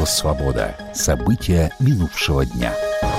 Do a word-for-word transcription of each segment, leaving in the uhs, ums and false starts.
«Свобода». События минувшего дня.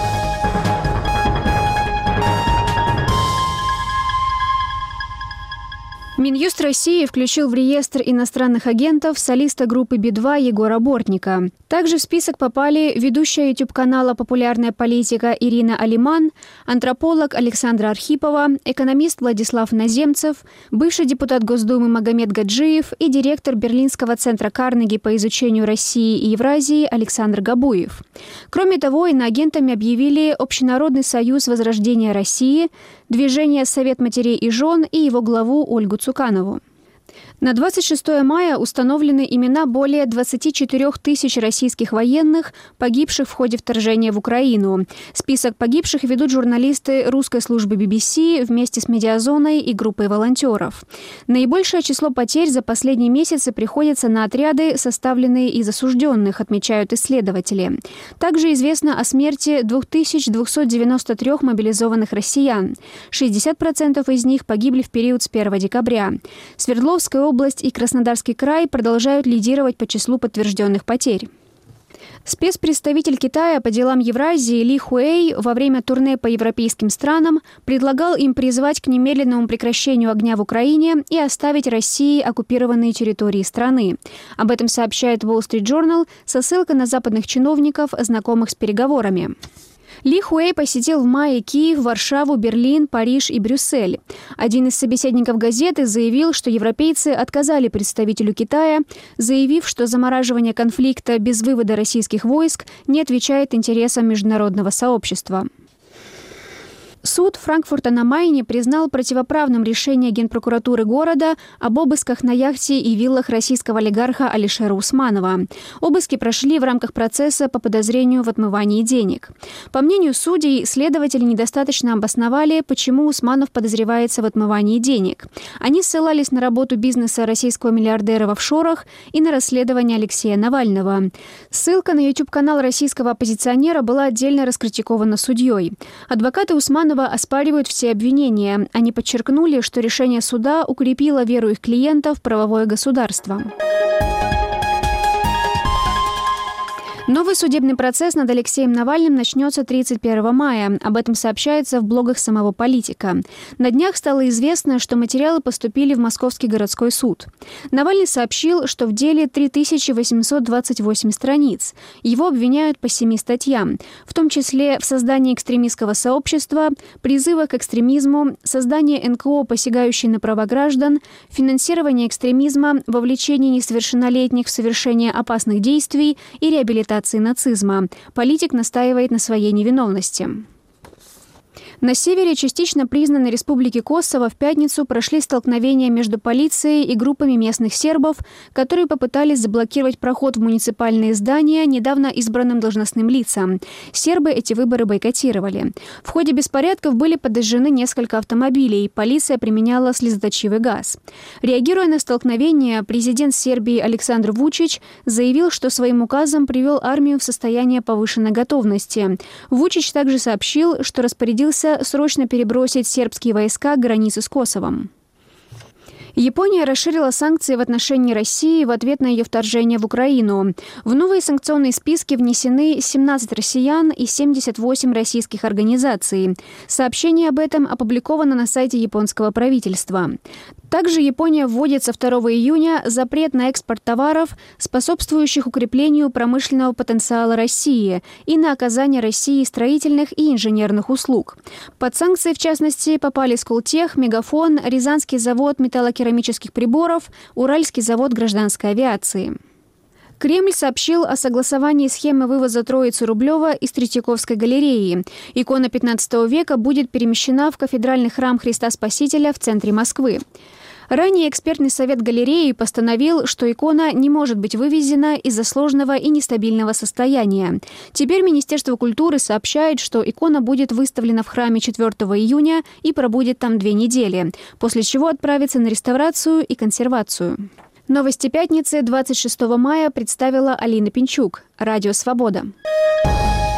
Минюст России включил в реестр иностранных агентов солиста группы Би два Егора Бортника. Также в список попали ведущая YouTube-канала «Популярная политика» Ирина Алиман, антрополог Александра Архипова, экономист Владислав Наземцев, бывший депутат Госдумы Магомед Гаджиев и директор Берлинского центра Карнеги по изучению России и Евразии Александр Габуев. Кроме того, иноагентами объявили Общенародный союз возрождения России, Движение «Совет матерей и жен» и его главу Ольгу Цуканову. На двадцать шестое мая установлены имена более двадцати четырёх тысяч российских военных, погибших в ходе вторжения в Украину. Список погибших ведут журналисты русской службы би би си вместе с Медиазоной и группой волонтеров. Наибольшее число потерь за последние месяцы приходится на отряды, составленные из осужденных, отмечают исследователи. Также известно о смерти две тысячи двести девяносто три мобилизованных россиян. шестьдесят процентов из них погибли в период с первого декабря. Свердловская область и Краснодарский край продолжают лидировать по числу подтвержденных потерь. Спецпредставитель Китая по делам Евразии Ли Хуэй во время турне по европейским странам предлагал им призвать к немедленному прекращению огня в Украине и оставить России оккупированные территории страны. Об этом сообщает Wall Street Journal со ссылкой на западных чиновников, знакомых с переговорами. Ли Хуэй посетил в мае Киев, Варшаву, Берлин, Париж и Брюссель. Один из собеседников газеты заявил, что европейцы отказали представителю Китая, заявив, что замораживание конфликта без вывода российских войск не отвечает интересам международного сообщества. Суд Франкфурта на Майне признал противоправным решение Генпрокуратуры города об обысках на яхте и виллах российского олигарха Алишера Усманова. Обыски прошли в рамках процесса по подозрению в отмывании денег. По мнению судей, следователи недостаточно обосновали, почему Усманов подозревается в отмывании денег. Они ссылались на работу бизнеса российского миллиардера в офшорах и на расследование Алексея Навального. Ссылка на YouTube-канал российского оппозиционера была отдельно раскритикована судьей. Адвокаты Усманова оспаривают все обвинения. Они подчеркнули, что решение суда укрепило веру их клиентов в правовое государство. Новый судебный процесс над Алексеем Навальным начнется тридцать первого мая. Об этом сообщается в блогах самого политика. На днях стало известно, что материалы поступили в Московский городской суд. Навальный сообщил, что в деле три тысячи восемьсот двадцать восемь страниц. Его обвиняют по семи статьям, в том числе в создании экстремистского сообщества, призыва к экстремизму, создании эн ка о, посягающей на права граждан, финансирование экстремизма, вовлечение несовершеннолетних в совершение опасных действий и реабилитации нацизма. Политик настаивает на своей невиновности. На севере частично признанной республики Косово в пятницу прошли столкновения между полицией и группами местных сербов, которые попытались заблокировать проход в муниципальные здания недавно избранным должностным лицам. Сербы эти выборы бойкотировали. В ходе беспорядков были подожжены несколько автомобилей, полиция применяла слезоточивый газ. Реагируя на столкновения, президент Сербии Александр Вучич заявил, что своим указом привел армию в состояние повышенной готовности. Вучич также сообщил, что распорядился срочно перебросить сербские войска к границе с Косовом. Япония расширила санкции в отношении России в ответ на ее вторжение в Украину. В новые санкционные списки внесены семнадцать россиян и семьдесят восемь российских организаций. Сообщение об этом опубликовано на сайте японского правительства. Также Япония вводит со второго июня запрет на экспорт товаров, способствующих укреплению промышленного потенциала России и на оказание России строительных и инженерных услуг. Под санкции, в частности, попали Сколтех, Мегафон, Рязанский завод металлокерамических приборов, Уральский завод гражданской авиации. Кремль сообщил о согласовании схемы вывоза Троицы Рублева из Третьяковской галереи. Икона пятнадцатого века будет перемещена в кафедральный храм Христа Спасителя в центре Москвы. Ранее экспертный совет галереи постановил, что икона не может быть вывезена из-за сложного и нестабильного состояния. Теперь Министерство культуры сообщает, что икона будет выставлена в храме четвёртого июня и пробудет там две недели, после чего отправится на реставрацию и консервацию. Новости пятницы двадцать шестого мая представила Алина Пинчук. Радио «Свобода».